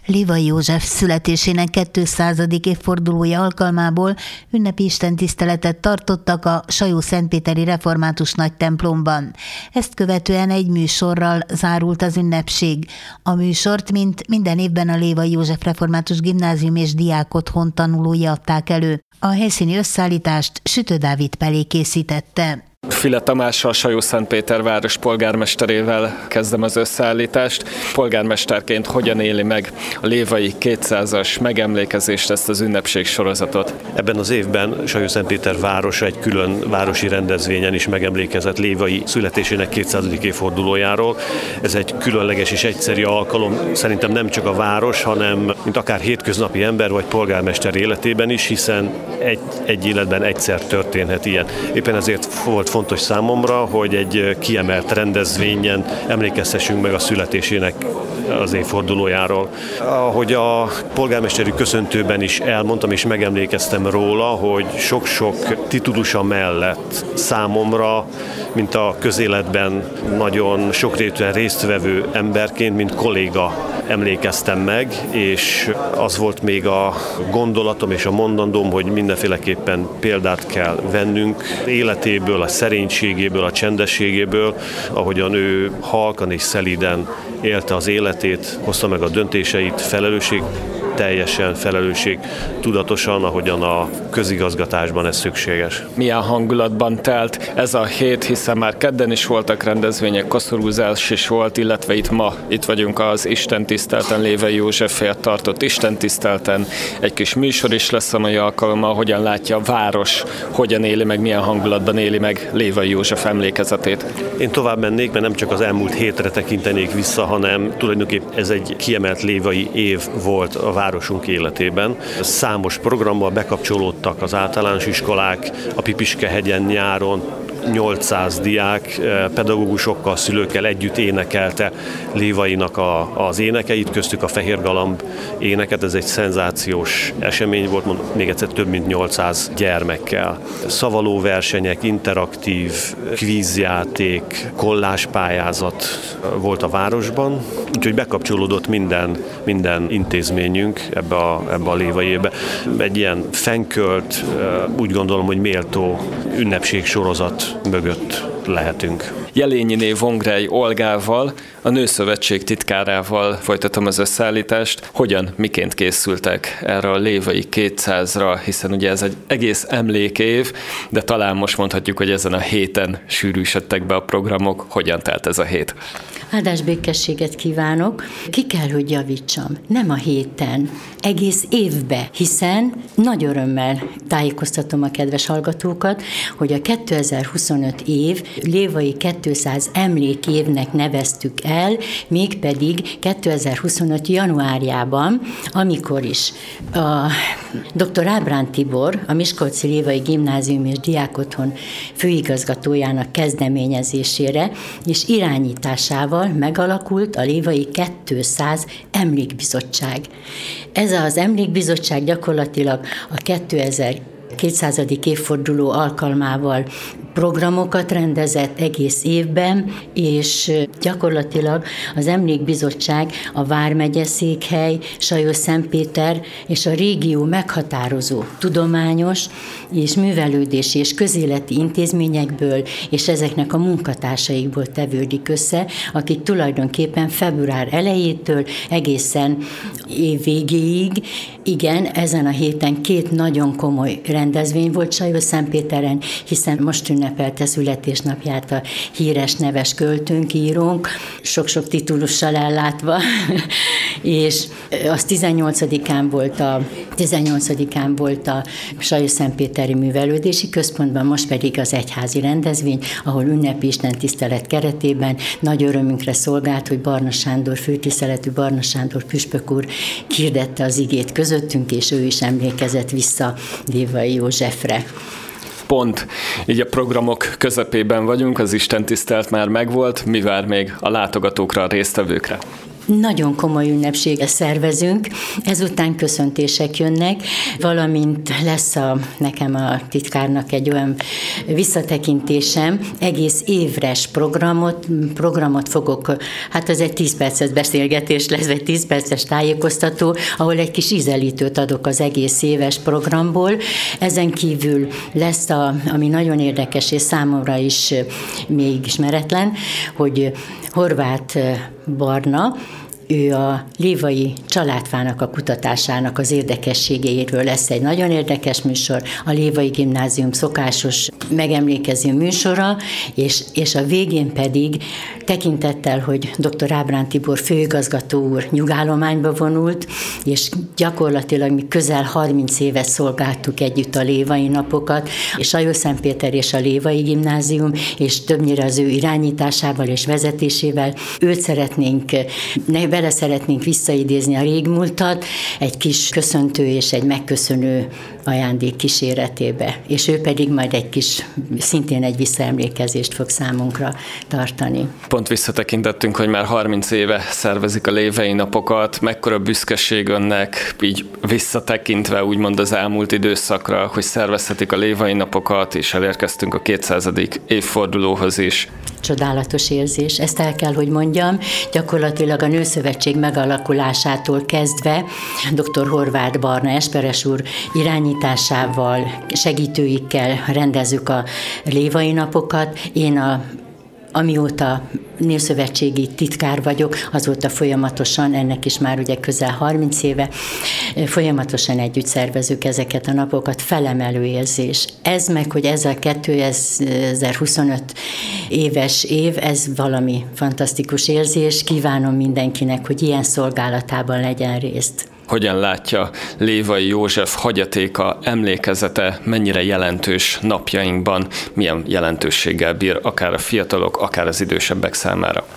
Lévai József születésének 200. évfordulója alkalmából ünnepi istentiszteletet tartottak a Sajó-Szentpéteri Református Nagytemplomban. Ezt követően egy műsorral zárult az ünnepség. A műsort, mint minden évben, a Lévai József Református Gimnázium és Diákotthon tanulói adták elő. A helyszíni összeállítást Sütő Dávid Pelé készítette. File Tamással, Sajó-Szentpéterváros polgármesterével kezdem az összeállítást. Polgármesterként hogyan éli meg a lévai 200-as megemlékezést, ezt az ünnepség sorozatot? Ebben az évben Sajó-Szentpéter városa egy külön városi rendezvényen is megemlékezett lévai születésének 200. évfordulójáról. Ez egy különleges és egyszerű alkalom, szerintem nem csak a város, hanem mint akár hétköznapi ember vagy polgármester életében is, hiszen egy életben egyszer történhet ilyen. Éppen ezért volt fontos számomra, hogy egy kiemelt rendezvényen emlékeztessünk meg a születésének az évfordulójáról. Ahogy a polgármesteri köszöntőben is elmondtam és megemlékeztem róla, hogy sok-sok titulusa mellett számomra, mint a közéletben nagyon sokrétűen résztvevő emberként, mint kolléga emlékeztem meg, és az volt még a gondolatom és a mondandóm, hogy mindenféleképpen példát kell vennünk életéből, a szerénységéből, a csendességéből, ahogyan ő halkan és szelíden élte az életét, hozta meg a döntéseit, teljesen felelősség tudatosan, ahogyan a közigazgatásban ez szükséges. Milyen hangulatban telt ez a hét, hiszen már kedden is voltak rendezvények, koszorúzás is volt, illetve itt vagyunk az istentiszteleten, Lévai Józseffel tartott istentiszteleten. Egy kis műsor is lesz a mai alkalommal, hogyan látja a város, hogyan éli meg, milyen hangulatban éli meg Lévai József emlékezetét. Én tovább mennék, mert nem csak az elmúlt hétre tekintenék vissza, hanem tulajdonképpen ez egy kiemelt lévai év volt a városunk életében. Számos programmal bekapcsolódtak az általános iskolák, a Pipiskehegyen nyáron 800 diák pedagógusokkal, szülőkkel együtt énekelte Lévainak az énekeit, köztük a Fehér Galamb éneket. Ez egy szenzációs esemény volt, még egyszer több mint 800 gyermekkel. Szavalóversenyek, interaktív kvízjáték, kolláspályázat volt a városban, úgyhogy bekapcsolódott minden intézményünk ebbe a Lévai évbe. Egy ilyen fennkölt, úgy gondolom, hogy méltó ünnepségsorozat mögött lehetünk. Jelényiné Vongrej Olgával, a Nőszövetség titkárával folytatom az összeállítást. Hogyan, miként készültek erre a lévai 200-ra, hiszen ugye ez egy egész emlékév, de talán most mondhatjuk, hogy ezen a héten sűrűsödtek be a programok. Hogyan telt ez a hét? Áldás békességet kívánok. Ki kell, hogy javítsam. Nem a héten, egész évbe, hiszen nagy örömmel tájékoztatom a kedves hallgatókat, hogy a 2025 év Lévai 200 emlékévnek neveztük el, mégpedig 2025 januárjában, amikor is a dr. Ábrán Tibor, a Miskolci Lévai Gimnázium és Diákotthon főigazgatójának kezdeményezésére és irányításával megalakult a Lévai 200 emlékbizottság. Ez az emlékbizottság gyakorlatilag a 200. évforduló alkalmával programokat rendezett egész évben, és gyakorlatilag az Emlékbizottság a Vármegye székhely, Sajó-Szentpéter és a régió meghatározó tudományos és művelődési és közéleti intézményekből és ezeknek a munkatársaikból tevődik össze, akik tulajdonképpen február elejétől egészen év végéig, igen, ezen a héten 2 nagyon komoly rendezvény volt Sajó-Szentpéteren, hiszen most ünnepelte születésnapját a híres neves költőnk, írónk, sok-sok titulussal ellátva, és az 18-án volt a Sajó-Szentpéteri Művelődési Központban, most pedig az egyházi rendezvény, ahol ünnepi istentisztelet keretében nagy örömünkre szolgált, hogy Barna Sándor, főtiszteletű Barna Sándor püspök úr hirdette az igét közöttünk, és ő is emlékezett vissza Lévai Józsefre. Pont így a programok közepében vagyunk, az istentisztelt már megvolt, mi vár még a látogatókra, a résztvevőkre? Nagyon komoly ünnepséget szervezünk, ezután köszöntések jönnek, valamint lesz nekem a titkárnak egy olyan visszatekintésem, egész évres programot fogok, hát ez egy 10 perces beszélgetés lesz, vagy 10 perces tájékoztató, ahol egy kis ízelítőt adok az egész éves programból. Ezen kívül lesz, ami nagyon érdekes, és számomra is még ismeretlen, hogy Horváth Barna, ő a lévai családfának a kutatásának az érdekességeiről lesz egy nagyon érdekes műsor, a Lévai Gimnázium szokásos megemlékező műsora, és a végén pedig tekintettel, hogy dr. Ábrán Tibor főigazgató úr nyugállományba vonult, és gyakorlatilag mi közel 30 évet szolgáltuk együtt a lévai napokat, és Sajószentpéter és a Lévai Gimnázium, és többnyire az ő irányításával és vezetésével vele szeretnénk visszaidézni a régmúltat egy kis köszöntő és egy megköszönő ajándék kíséretébe. És ő pedig majd szintén egy visszaemlékezést fog számunkra tartani. Pont visszatekintettünk, hogy már 30 éve szervezik a lévei napokat. Mekkora büszkeség önnek, így visszatekintve úgymond az elmúlt időszakra, hogy szervezhetik a lévei napokat, és elérkeztünk a 200. évfordulóhoz is. Csodálatos érzés, ezt el kell, hogy mondjam. Gyakorlatilag a Nőszövetség megalakulásától kezdve dr. Horváth Barna Esperes úr irányításával, segítőikkel rendezzük a lévai napokat. Én amióta népszövetségi titkár vagyok, azóta folyamatosan, ennek is már ugye közel 30 éve, folyamatosan együtt szervezzük ezeket a napokat, felemelő érzés. Ez meg, hogy ez a 2025 éves év, ez valami fantasztikus érzés, kívánom mindenkinek, hogy ilyen szolgálatában legyen részt. Hogyan látja Lévai József hagyatéka, emlékezete, mennyire jelentős napjainkban, milyen jelentőséggel bír akár a fiatalok, akár az idősebbek számára?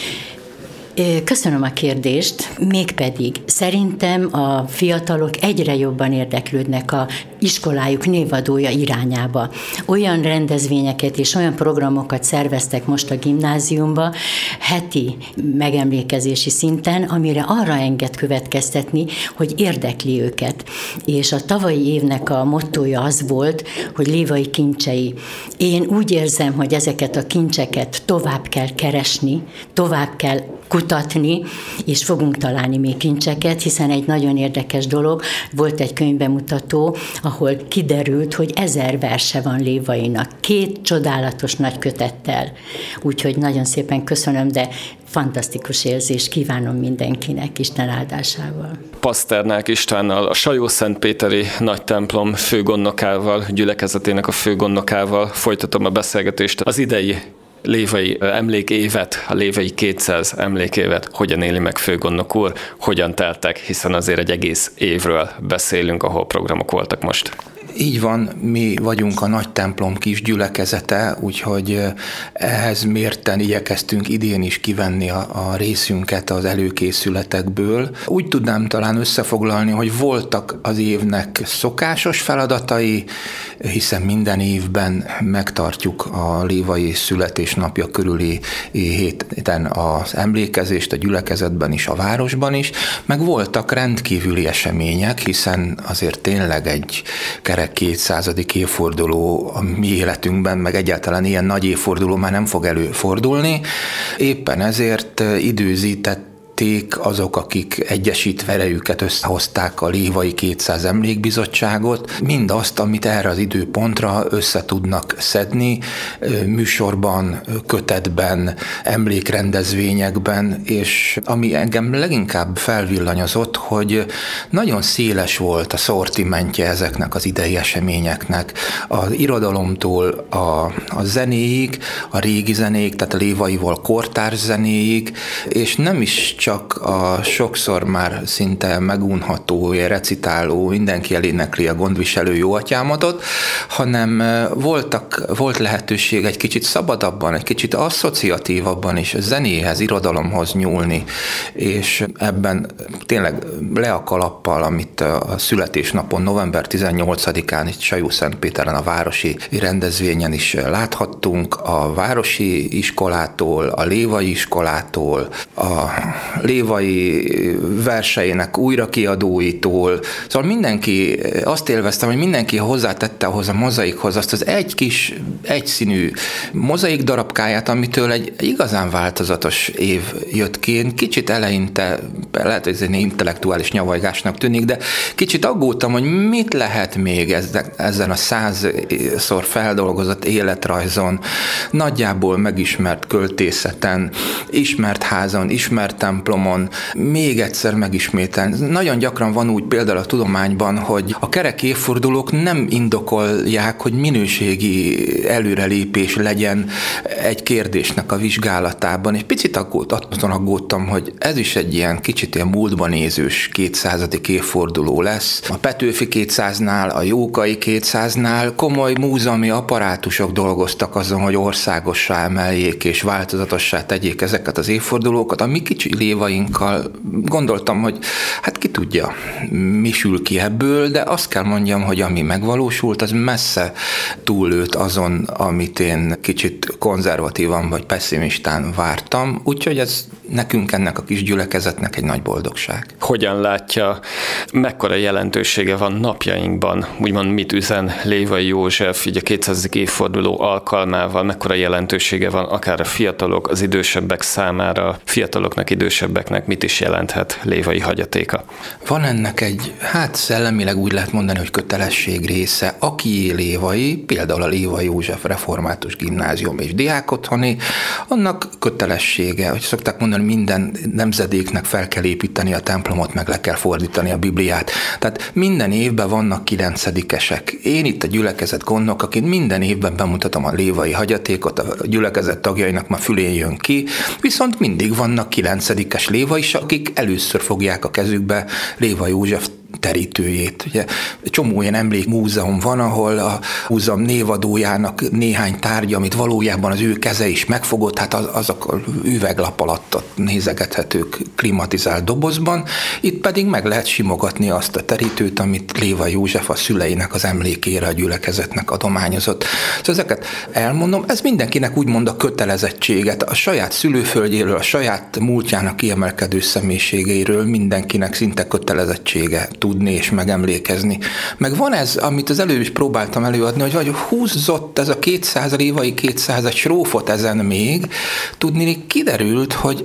Köszönöm a kérdést, mégpedig szerintem a fiatalok egyre jobban érdeklődnek a iskolájuk névadója irányába. Olyan rendezvényeket és olyan programokat szerveztek most a gimnáziumba, heti megemlékezési szinten, amire arra enged következtetni, hogy érdekli őket. És a tavalyi évnek a mottója az volt, hogy lévai kincsei. Én úgy érzem, hogy ezeket a kincseket tovább kell keresni, tovább kell kutatni, és fogunk találni még kincseket, hiszen egy nagyon érdekes dolog, volt egy könyvbemutató, ahol kiderült, hogy 1000 verse van Lévainak, 2 csodálatos nagy kötettel. Úgyhogy nagyon szépen köszönöm, de fantasztikus érzés, kívánom mindenkinek, Isten áldásával. Paszternák Istvánnal, a Sajószentpéteri nagy templom főgondnokával, gyülekezetének a főgondnokával folytatom a beszélgetést. Az idei lévai emlékévet, a lévai 200 emlékévet hogyan éli meg főgondnok úr, hogyan teltek, hiszen azért egy egész évről beszélünk, ahol programok voltak most. Így van, mi vagyunk a nagy templom kis gyülekezete, úgyhogy ehhez mérten igyekeztünk idén is kivenni a részünket az előkészületekből. Úgy tudnám talán összefoglalni, hogy voltak az évnek szokásos feladatai, hiszen minden évben megtartjuk a lévai születésnapja körüli héten az emlékezést a gyülekezetben is, a városban is, meg voltak rendkívüli események, hiszen azért tényleg egy kerek 200. évforduló a mi életünkben, meg egyáltalán ilyen nagy évforduló már nem fog előfordulni. Éppen ezért időzített azok, akik egyesítve erejüket összehozták a Lévai 200 emlékbizottságot, mindazt, amit erre az időpontra össze tudnak szedni, műsorban, kötetben, emlékrendezvényekben, és ami engem leginkább felvillanyozott, hogy nagyon széles volt a szortimentje ezeknek az idei eseményeknek. Az irodalomtól a zenéig, a régi zenéig, tehát a lévaival kortárs zenéig, és nem is csak a sokszor már szinte megunható, recitáló, mindenki elénekli a gondviselő jóatyámatot, hanem volt lehetőség egy kicsit szabadabban, egy kicsit asszociatívabban is zenéhez, irodalomhoz nyúlni, és ebben tényleg le a kalappal, amit a születésnapon, november 18-án itt Sajószentpéteren a városi rendezvényen is láthattunk, a városi iskolától, a lévai iskolától, a lévai verseinek újrakiadóitól. Szóval mindenki, azt élveztem, hogy mindenki hozzátette ahhoz a mozaikhoz azt az egy kis, egyszínű mozaik darabkáját, amitől egy igazán változatos év jött ki. Én kicsit eleinte, lehet, hogy ez egy intellektuális nyavajgásnak tűnik, de kicsit aggódtam, hogy mit lehet még ezen a 100-szor feldolgozott életrajzon, nagyjából megismert költészeten, ismert házon, ismert templomon, még egyszer megismételni. Nagyon gyakran van úgy például a tudományban, hogy a kerek évfordulók nem indokolják, hogy minőségi előrelépés legyen egy kérdésnek a vizsgálatában. Egy picit aggódtam, hogy ez is egy ilyen kicsit ilyen múltban nézős 200. évforduló lesz. A Petőfi 200-nál, a Jókai 200-nál komoly múzeumi apparátusok dolgoztak azon, hogy országossá emeljék és változatossá tegyék ezeket az évfordulókat. A mi kicsi lévainkkal gondoltam, hogy hát ki tudja, mi sül ki ebből, de azt kell mondjam, hogy ami megvalósult, az messze túllőtt azon, amit én kicsit konzervatívan vagy pessimistán vártam, úgyhogy ez nekünk, ennek a kis gyülekezetnek egy nagy boldogság. Hogyan látja, mekkora jelentősége van napjainkban, úgymond mit üzen Lévai József, így a 200. évforduló alkalmával, mekkora jelentősége van akár a fiatalok, az idősebbek számára, fiataloknak, idősebbeknek mit is jelenthet Lévai hagyatéka? Van ennek egy, szellemileg úgy lehet mondani, hogy kötelesség része. Aki lévai, például a Lévai József Református Gimnázium és Diákotthoni, annak kötelessége, hogy szokták mondani, minden nemzedéknek fel kell építeni a templomot, meg le kell fordítani a Bibliát. Tehát minden évben vannak 9-esek. Én itt a gyülekezet gondnokaként minden évben bemutatom a lévai hagyatékot, a gyülekezet tagjainak ma fülén jön ki, viszont mindig vannak 9-es lévai is, akik először fogják a kezükbe Lévai József terítőjét. Ugye, csomó ilyen emlékmúzeum van, ahol a múzeum névadójának néhány tárgya, amit valójában az ő keze is megfogott, hát azok a üveglap alatt nézegethetők klimatizált dobozban, itt pedig meg lehet simogatni azt a terítőt, amit Lévai József a szüleinek az emlékére a gyülekezetnek adományozott. Szóval ezeket elmondom, ez mindenkinek úgymond a kötelezettséget, a saját szülőföldjéről, a saját múltjának kiemelkedő személyiségeiről mindenkinek szinte kötelezettsége tudni és megemlékezni. Meg van ez, amit az előbb is próbáltam előadni, hogy vagy húzott ez a 200 lévai 200 srófot ezen még, tudni kiderült, hogy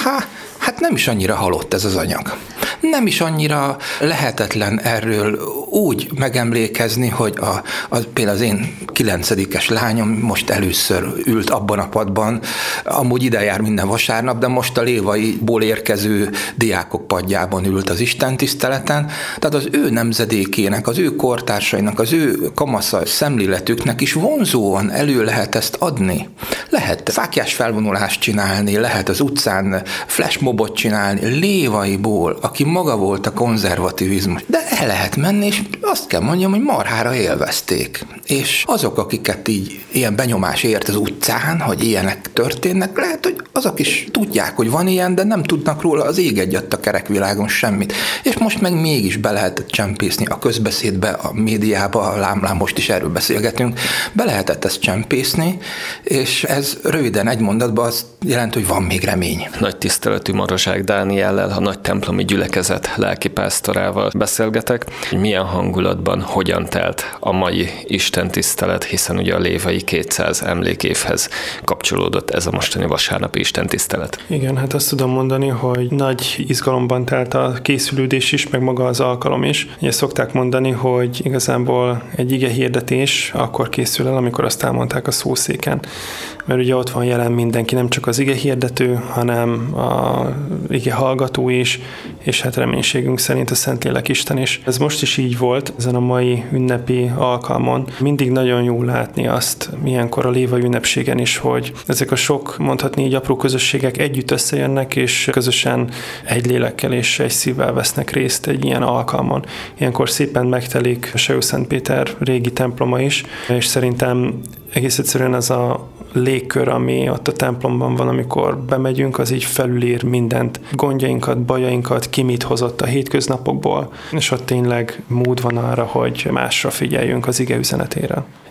hát nem is annyira halott ez az anyag. Nem is annyira lehetetlen erről úgy megemlékezni, hogy például az én 9-es lányom most először ült abban a padban, amúgy ide jár minden vasárnap, de most a lévaiból érkező diákok padjában ült az istentiszteleten, tehát az ő nemzedékének, az ő kortársainak, az ő kamasza szemléletüknek is vonzóan elő lehet ezt adni. Lehet fáklyás felvonulást csinálni, lehet az utcán flashmobot csinálni, lévaiból, aki maga volt a konzervativizmus. De el lehet menni, és azt kell mondjam, hogy marhára élvezték. És azok, akiket így ilyen benyomás ért az utcán, hogy ilyenek történnek, lehet, hogy azok is tudják, hogy van ilyen, de nem tudnak róla az ég egyatt a kerekvilágon semmit. És most meg mégis be lehetett csempészni a közbeszédbe, a médiába, a lámlám, most is erről beszélgetünk, be lehetett ezt csempészni, és ez röviden egy mondatban azt jelenti, hogy van még remény. Nagy tiszteletű Marozsák Dániellel, a nagy templomi gyülekezet lelkipásztorával beszélgetek, hogy milyen hangulatban, hogyan telt a mai istentisztelet, hiszen ugye a lévai 200 emlékévhez kapcsolódott ez a mostani vasárnapi istentisztelet. Igen, hát azt tudom mondani, hogy nagy izgalomban telt a készülődés is, meg maga az alkalom is. Ugye szokták mondani, hogy igazából egy igehirdetés akkor készül el, amikor azt elmondták a szószéken. Mert ugye ott van jelen mindenki, nem csak az igehirdető, hanem a igehallgató is, és hát reménységünk szerint a Szentlélek Isten is. Ez most is így volt, ezen a mai ünnepi alkalmon. Mindig nagyon jó látni azt, milyenkor a lévai ünnepségen is, hogy ezek a sok, mondhatni így apró közösségek együtt összejönnek, és közösen egy lélekkel és egy szívvel vesznek részt egy ilyen alkalmon. Ilyenkor szépen megtelik Sajószentpéter régi temploma is, és szerintem egész egyszerűen az a légkör, ami ott a templomban van, amikor bemegyünk, az így felülír mindent, gondjainkat, bajainkat, ki mit hozott a hétköznapokból, és ott tényleg mód van arra, hogy másra figyeljünk az ige üzenetére.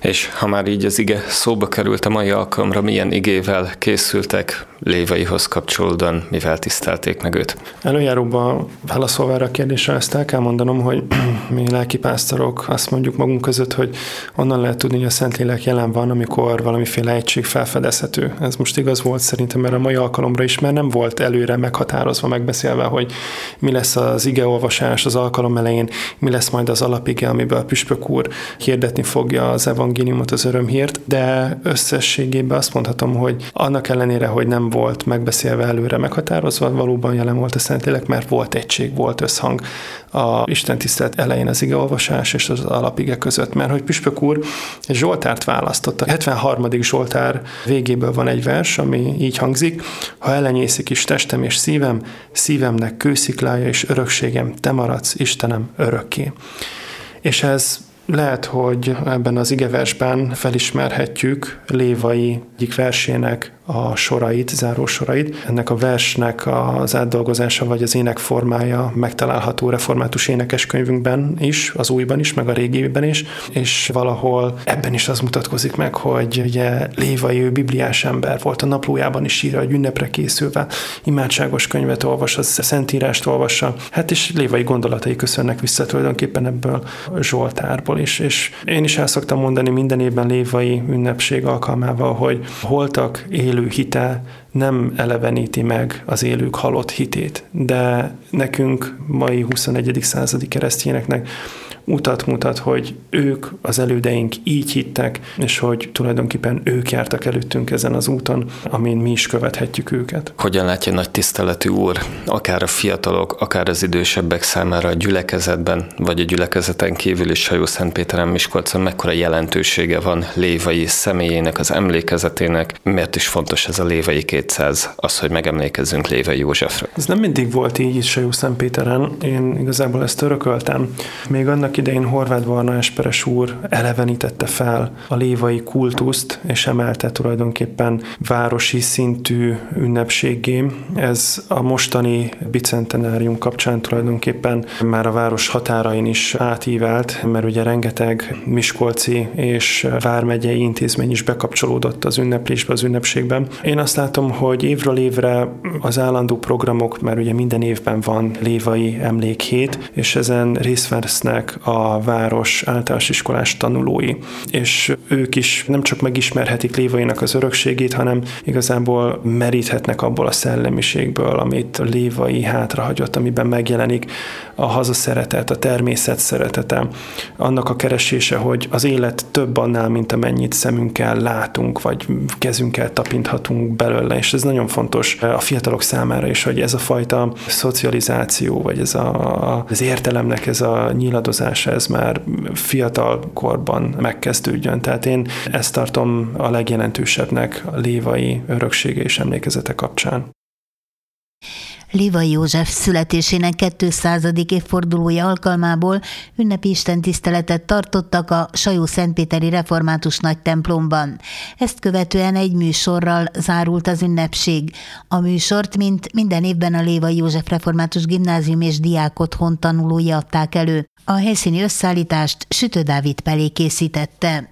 És ha már így az ige szóba került a mai alkalomra, milyen igével készültek Lévaihoz kapcsolódóan, mivel tisztelték meg őt? Előjáróban válaszolva erre a kérdésre ezt el kell mondanom, hogy mi lelkipásztorok azt mondjuk magunk között, hogy onnan lehet tudni, hogy a Szentlélek jelen van, amikor valamiféle egység felfedezhető. Ez most igaz volt szerintem erre a mai alkalomra is, mert nem volt előre meghatározva, megbeszélve, hogy mi lesz az igeolvasás az alkalom elején, mi lesz majd az alapige, amiben a püspök úr hirdetni fogja az evangéliumot, az örömhírt, de összességében azt mondhatom, hogy annak ellenére, hogy nem volt megbeszélve előre meghatározva, valóban jelen volt a Szentlélek, mert volt egység, volt összhang a istentisztelet elején az igeolvasás és az alapige között, mert hogy püspök úr egy zsoltárt választott. A 73. zsoltár végéből van egy vers, ami így hangzik: ha elenyészik is testem és szívem, szívemnek kősziklája és örökségem, te maradsz, Istenem, örökké. És ez lehet, hogy ebben az igeversben felismerhetjük Lévai egyik versének a sorait, záró sorait. Ennek a versnek az átdolgozása vagy az énekformája megtalálható református énekeskönyvünkben is, az újban is, meg a régiben is, és valahol ebben is az mutatkozik meg, hogy ugye Lévai ő bibliás ember volt, a naplójában is írja, hogy ünnepre készülve imádságos könyvet olvas, a Szentírást olvassa. Hát és Lévai gondolatai köszönnek vissza tulajdonképpen ebből a zsoltárból is. És én is el szoktam mondani minden évben Lévai ünnepség alkalmával, hogy holtak élő hite nem eleveníti meg az élők halott hitét, de nekünk, mai 21. századi keresztényeknek utat mutat, hogy ők, az elődeink így hittek, és hogy tulajdonképpen ők jártak előttünk ezen az úton, amin mi is követhetjük őket. Hogyan látja nagy tiszteletű úr, akár a fiatalok, akár az idősebbek számára a gyülekezetben, vagy a gyülekezeten kívül is Sajószentpéteren, Miskolcon mekkora jelentősége van Lévai személyének, az emlékezetének? Miért is fontos ez a Lévai 200, az, hogy megemlékezzünk Lévai Józsefre? Ez nem mindig volt így is Sajószentpéteren. Én igazából ezt örököltem. Még annak idején Horváth Barna esperes úr elevenítette fel a lévai kultuszt, és emelte tulajdonképpen városi szintű ünnepséggé. Ez a mostani bicentenárium kapcsán tulajdonképpen már a város határain is átívált, mert ugye rengeteg miskolci és vármegyei intézmény is bekapcsolódott az ünneplésbe, az ünnepségben. Én azt látom, hogy évről évre az állandó programok, mert ugye minden évben van Lévai emlékhét, és ezen részt vesznek a város általános iskolás tanulói, és ők is nem csak megismerhetik Lévainak az örökségét, hanem igazából meríthetnek abból a szellemiségből, amit Lévai hátrahagyott, amiben megjelenik a hazaszeretet, a természet szeretete, annak a keresése, hogy az élet több annál, mint amennyit szemünkkel látunk, vagy kezünkkel tapinthatunk belőle, és ez nagyon fontos a fiatalok számára is, hogy ez a fajta szocializáció, vagy ez az értelemnek ez a nyiladozása, ez már fiatal korban megkezdődjön. Tehát én ezt tartom a legjelentősebbnek a Lévai öröksége és emlékezete kapcsán. Lévai József születésének 200. évfordulója alkalmából ünnepi istentiszteletet tartottak a Sajószentpéteri Református Nagytemplomban. Ezt követően egy műsorral zárult az ünnepség. A műsort, mint minden évben a Lévai József Református Gimnázium és Diákotthon tanulói adták elő. A helyszíni összeállítást Sütő Dávid Pelé készítette.